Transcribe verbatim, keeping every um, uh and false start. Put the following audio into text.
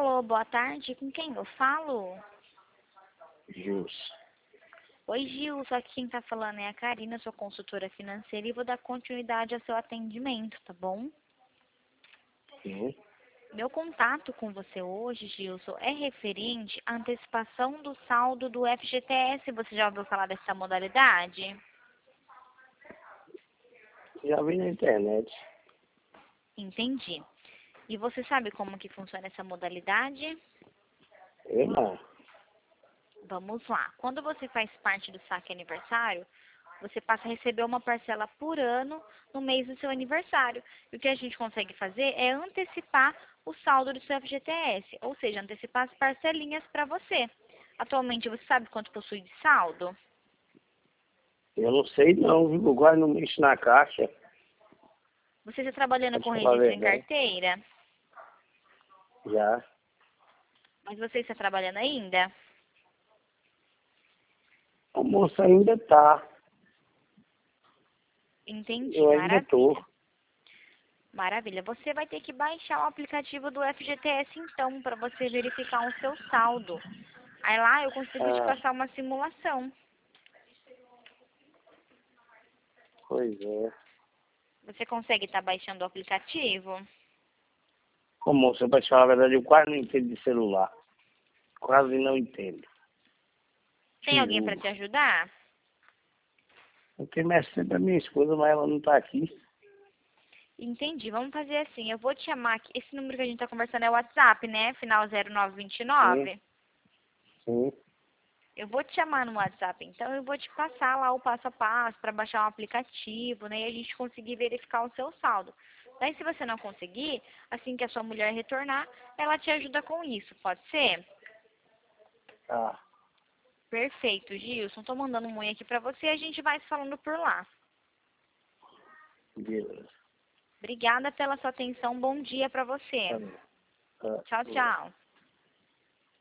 Alô, boa tarde. Com quem eu falo? Gilson. Oi, Gil. Só que quem tá falando é a Karina, sua consultora financeira, e vou dar continuidade ao seu atendimento, tá bom? Sim. Meu contato com você hoje, Gilson, é referente à antecipação do saldo do F G T S. Você já ouviu falar dessa modalidade? Já vi na internet. Entendi. E você sabe como que funciona essa modalidade? Eu não. Vamos lá. Quando você faz parte do saque aniversário, você passa a receber uma parcela por ano no mês do seu aniversário. E o que a gente consegue fazer é antecipar o saldo do seu F G T S, ou seja, antecipar as parcelinhas para você. Atualmente, você sabe quanto possui de saldo? Eu não sei não, viu? Eu quase não mexo na caixa. Você está trabalhando Pode com falar a registro em verdade. carteira? Já. Mas você está trabalhando ainda? A moça ainda tá. Entendi, Eu ainda tô. maravilha. Maravilha. Você vai ter que baixar o aplicativo do F G T S, então, para você verificar o seu saldo. Aí lá eu consigo te Ah, passar uma simulação. pois é. Você consegue estar baixando o aplicativo? Ô moça, pra te falar a verdade, eu quase não entendo de celular. Quase não entendo. Tem Te alguém para juro. te ajudar? Eu tenho mais sempre a minha esposa, mas ela não tá aqui. Entendi. Vamos fazer assim. Eu vou te chamar aqui. Esse número que a gente está conversando é o WhatsApp, né? Final zero nove vinte e Sim, nove. sim. Eu vou te chamar no WhatsApp, então eu vou te passar lá o passo a passo para baixar um aplicativo, né? E a gente conseguir verificar o seu saldo. Daí, se você não conseguir, assim que a sua mulher retornar, ela te ajuda com isso, pode ser? Tá. Perfeito, Gilson. Tô mandando um oi aqui para você e a gente vai se falando por lá. Beleza. Obrigada pela sua atenção. Bom dia para Tá você. bom. Tá. Tchau, Boa. tchau.